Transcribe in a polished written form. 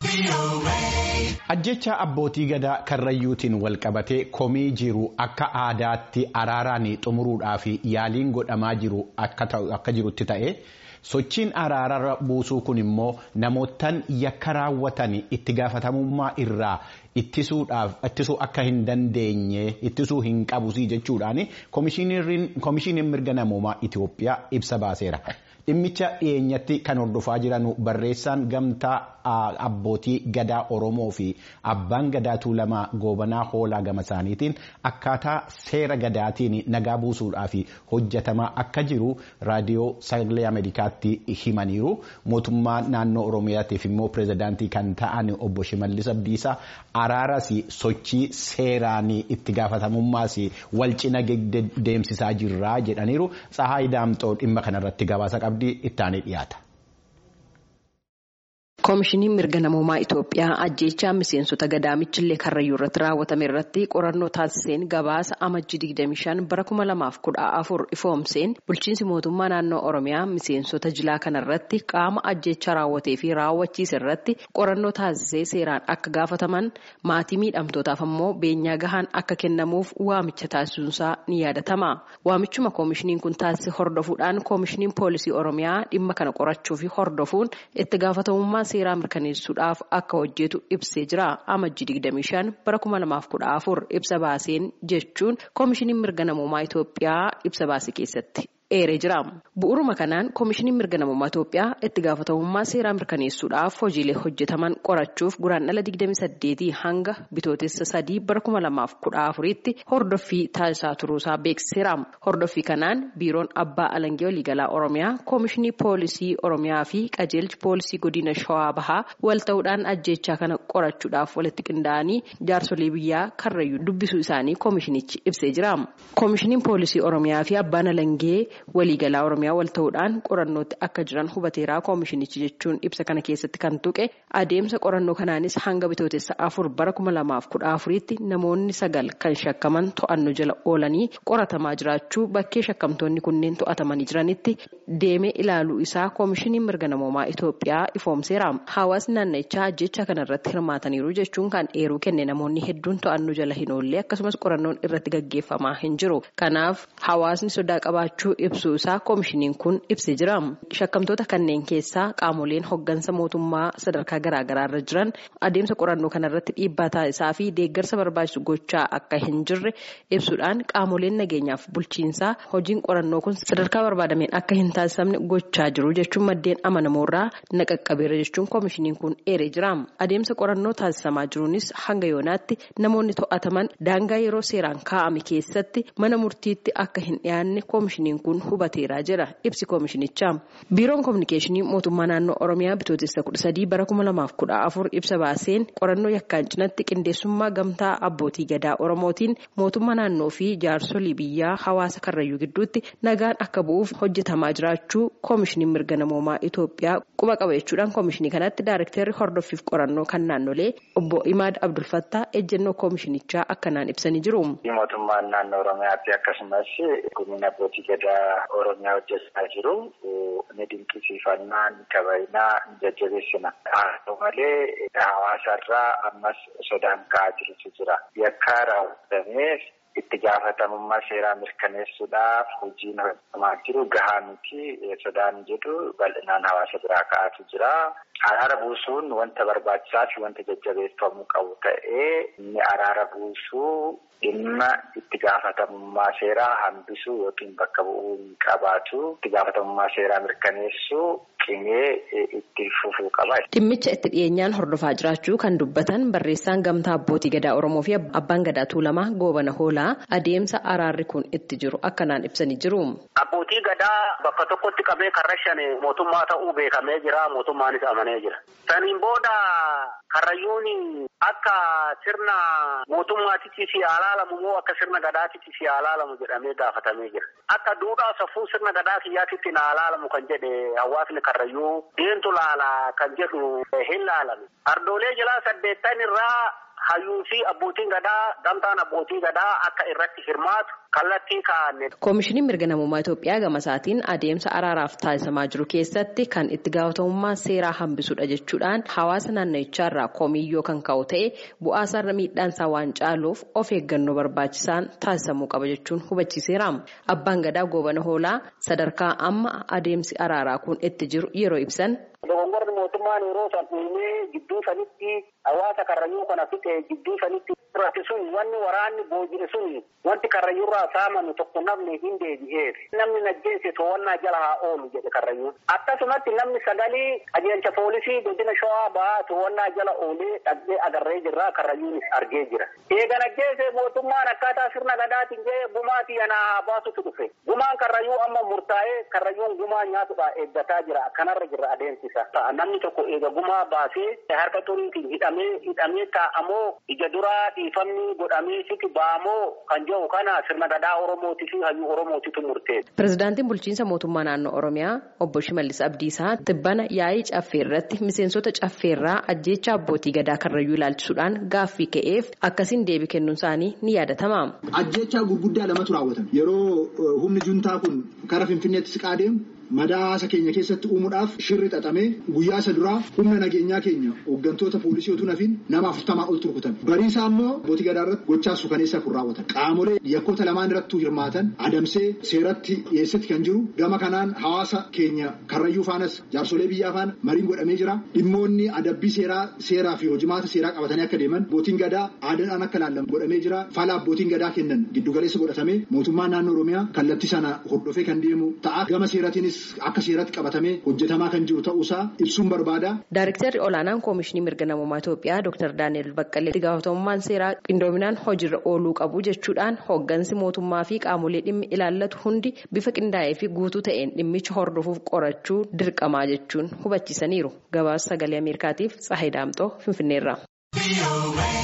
Ajjecha abbootii gadaa karrayyuutiin walqabatee komii jiru akka aadaatti araaraan xumuruudhaaf yaaliin godhamaa jiru akka jirutti ta'e sochiin araara buusuu kun immoo namootaan yakka raawwatan itti gaafatamummaa irraa ittisuu akka hin dandeenye ittisuu hin qabusii jechuudhaan koomishiniin mirga namoomaa Itoophiyaa ibsa baaseera. Dhimmicha dhiyeenyatti kan hordofaa jiran barreessaan gamtaa abbootii gadaa Oromoo fi abbaan gadaa Tuulamaa Goobanaa Hoolaa gama isaaniitiin akkaataa seera gadaatiin nagaa buusuudhaaf hojjetamaa akka jiru raadiyoo sagalee Ameerikaatti himaniiru. Mootummaa naannoo Oromiyaatiif immoo pirezidaantii kan ta'an obbo Shimallis Abdiisaa araaras sochii seeraan itti gaafatamummaas wal cina deemsisaa jirra jedhaniiru. Tsahaay Daamxoo dhimma kanarratti gabaasa qabdi ittaanii dhiyaata. Koomishiniin mirga namoomaa Itoophiyaa ajjeechaa miseensota gadaa Michillee Karrayyuu irratti raawwatame irratti qorannoo taasiseen gabaasa amajjii 25 bara 2014 ifoomseen bulchiinsi mootummaa naannoo Oromiyaa miseensota jilaa kanarratti qaama ajjeechaa raawwatee fi raawwachiise irratti qorannoo taasisee seeraan akka gaafataman maatii miidhamtootaaf ammoo beenyaa gahaan akka kennamuuf waamicha taasisuunsaa ni yaadatama. Waamichuma koomishiniin kun taasise hordofuudhaan koomishiniin poolisii Oromiyaa dhimma kana qorachuu fi hordofuun itti gaafatamummaa seeraa mirkaneessuudhaaf akka hojjetu ibsee jira. Amajjii 25 bara 2014 ibsa baaseen jechuun koomishiniin mirga namoomaa Itoophiyaa ibsa baase keessatti eeree jira. Bu'uuruma kanaan koomishiniin mirga namoomaa Itoophiyaa itti gaafatamummaa seeraa mirkaneessuudhaaf hojiilee hojjetaman qorachuuf guraandhala 28 hanga bitootessa 3 bara 2014tti hordoffii taasisaa turuusaa beeksiseera. Hordoffii kanaan biiroon abbaa alangee waliigalaa Oromiyaa, koomishinii poolisii Oromiyaa fi qajeelchi poolisii godina Shawaa Bahaa wal ta'uudhaan ajjeechaa kana qorachuudhaaf walitti qindaa'anii jaarsolee biyyaa Karrayyuu dubbisuu isaanii koomishinichi ibsee jira. Koomishiniin poolisii Oromiyaa fi abbaan alangee waliigalaa Oromiyaa wal ta'uudhaan qorannootti akka jiran hubateeraa koomishinichi jechuun ibsa kana keessatti kan tuqe adeemsa qorannoo kanaanis hanga bitootessa 4 bara 2014tti namoonni 9 kan shakkaman to'annoo jala oolanii qoratamaa jiraachuu bakkee shakkamtoonni kunneen to'atamanii jiranitti deemee ilaaluu isaa koomishiniin mirga namoomaa Itoophiyaa ifoomseera. Hawaasni naannichaa ajjeechaa kanarratti hirmaataniiru jechuun kan eeruu kenne namoonni hedduun to'annoo jala hin oolle akkasumas qorannoon irratti gaggeeffamaa hin jiru. Kanaaf hawaasni sodaa qabaachuu ibsuu isaa koomishiniin kun ibsee jira. Shakkamtoota kanneen keessaa qaamoleen hoggansa mootummaa sadarkaa garaagaraa irra jiran adeemsa qorannoo kanarratti dhiibbaa taasisaa fi deeggarsa barbaachisu gochaa akka hin jirre ibsuudhaan qaamoleen nageenyaaf bulchiinsaa hojiin qorannoo kun sadarkaa barbaadameen akka hin taasifamne gochaa jiru jechuun maddeen amanamoorraa naqaqqabeera jechuun koomishiniin kun eeree jira. Adeemsa qorannoo taasisamaa jiruunis hanga yoonaatti namoonni to'ataman daangaa yeroo seeraan kaa'ame keessatti mana murtiitti akka hin dhiyaanne koomishiniin kun hubateeraa jira ibsi koomishinichaa. Biiroon kominikeeshinii mootummaa naannoo Oromiyaa bitootessa 13 bara 2014 ibsa baaseen qorannoo yakkaan cinatti qindeessummaa gamtaa abbootii gadaa Oromootiin mootummaa naannoo fi jaarsolii biyyaa hawaasa Karrayyuu gidduutti nagaan akka bu'uuf hojjetamaa jiraachuu koomishiniin mirga namoomaa Itoophiyaa quba qaba jechuudhaan koomishinii kanatti daayirektarri hordoffiif qorannoo kan naannolee obbo Imaad Abdulfattaa ejjennoo koomishinichaa akkanaan ibsanii jiru. Mootummaan naannoo Oromiyaatti akkasumas gumiin abbootii gadaa Oromiyaa hojjechaa jiru ni dinqisiifannaa ni kabajnaa ni jajjabeessina. Haa malee hawaasarraa ammas sodaan ka'aa jirutu jira. Yakka raawwatameef itti gaafatamummaa seeraa mirkaneessuudhaaf hojiin hojjetamaa jiru gahaa miti. Sodaan jedhu bal'inaan hawaasa biraa ka'aatu jira. Araara buusuun wanta barbaachisaa fi wanta jajjabeeffamuu qabu ta'ee inni araara buusuu dhimma itti gaafatamummaa seeraa hambisuu yookiin bakka bu'uu hin qabaatu. Itti gaafatamummaa seeraa mirkaneessuu cimee itti fufuu qaba. Dhimmicha itti dhiyeenyaan hordofaa jiraachuu kan dubbatan barreessaan gamtaa abbootii gadaa Oromoo fi abbaan gadaa Tuulamaa Goobana Hoolaa adeemsa araarri kun itti jiru akkanaan ibsanii jiru. Abbootii gadaa bakka tokkotti qabee karrashan mootummaa ta'uu beekamee jira. Mootummaanis amanee jira. Saniin booda Karrayyuun akka sirna mootummaatitti si alaalamu moo akka sirna gadaatitti si alaalamu jedhamee gaafatamee jira. Akka duudhaa safuu sirna gadaa kiyyaatitti na alaalamu kan jedhe hawaasni Karrayyuu deentu laala kan jedhu hin laalame. Ardoolee jalaa 8 irraa hayyuu fi abbootiin gadaa gamtaan abbootii gadaa akka irratti hirmaatu kallattii kaa'anne. Koomishiniin mirga namummaa Itoophiyaa gama isaatiin adeemsa araaraaf taasisamaa jiru keessatti kan itti gaafatamummaa seeraa hambisudha jechuudhaan hawaasa naannichaarraa komiyyoo kan ka'u ta'e bu'aasarra miidhaansaa waan caaluuf of eeggannoo barbaachisaan taasisamuu qaba jechuun hubachiiseera. Abbaan gadaa goobana hoolaa sadarkaa amma adeemsi araaraa kun itti jiru yeroo ibsan. Dogongorri mootummaan yeroo sanfiimee gidduu sanitti hawaasa karrayyuu kana fixe gidduu sanitti irratti sun wanni waraanni booji'e sun wanti karrayyuurraa saamame tokko namni hin deebi'eef namni najjeesse to'annaa jala haa oolu jedhe karrayyuun. Akkasumatti namni sagalii qajeelcha poolisii godina Shawaa ba'aa to'annaa jala oolee dhaqee agarree jirra karrayyuunis argee jira. Eega najjeesse mootummaan akkaataa sirna gadaatiin jedhee gumaatii anaa baasutu dhufe. Gumaan karrayyuu amma murtaa'ee karrayyuun gumaa nyaatudha eeggataa jira kanarra jirra adeemsisa. Namni tokko eega gumaa baasee harka xuriitiin hidhamee taa'amoo ija duraa dhiifamni godhamee sitti ba'amoo kan jedhu kana sirna gadaa Oromootii fi hayyuu Oromootiitu murteessa. Pireezidaantiin bulchiinsa mootummaa naannoo Oromiyaa obbo Shimallis Abdiisaa tibbana yaa'ii caffee irratti miseensota caffeerraa ajjeechaa abbootii gadaa karrayyuu ilaalchisuudhaan gaaffii ka'eef akkasiin deebii kennuun isaanii ni yaadatama. Ajjeechaa gurguddaa lamatu raawwatame. Yeroo humni juntaa kun gara Finfinneetti siqaa deemu madaasa keenya keessatti uumuudhaaf shirri xaxamee guyyaa isa duraa humna nageenyaa keenya hooggantoota poolisii otoo nafin nama 40 ol turkutame. Bariisaa immoo abbootii gadaa irratti gochaa suukaneessaa kun raawwatan. Qaamolee yakkoota lamaan irratti hirmaatan adamsee seeratti dhiyeessetti kan jiru gama kanaan hawaasa keenya karrayyuu faanas jaarsolee biyyaa faana mariin godhamee jira. Dhimmoonni adabbii seeraa fi hojimaata seeraa qabatanii akka deeman abbootiin gadaa aadaadhaan akka laallamu godhamee jira. Fala abbootiin gadaa kennan giddugaleessa godhatamee mootummaan naannoo Oromiyaa kallattii sana hordofee kan deemu ta'a. Gama seeratiinis akka seeratti qabatamee hojjetamaa kan jiru ta'uusaa ibsuun barbaada. Daarektarri olaanaan Koomishinii mirga namummaa Itoophiyaa Dr. Daani'el Baqqalee itti gaafatamummaan seeraa qindoominaan hojiirra ooluu qabu jechuudhaan hooggansi mootummaa fi qaamolee dhimmi ilaallatu hundi bifa qindaa'ee fi guutuu ta'een dhimmicha hordofuuf qorachuu dirqamaa jechuun hubachiisaniiru. Gabaasa sagalee Ameerikaatiif Tsahayi Daamxoo Finfinneerraa.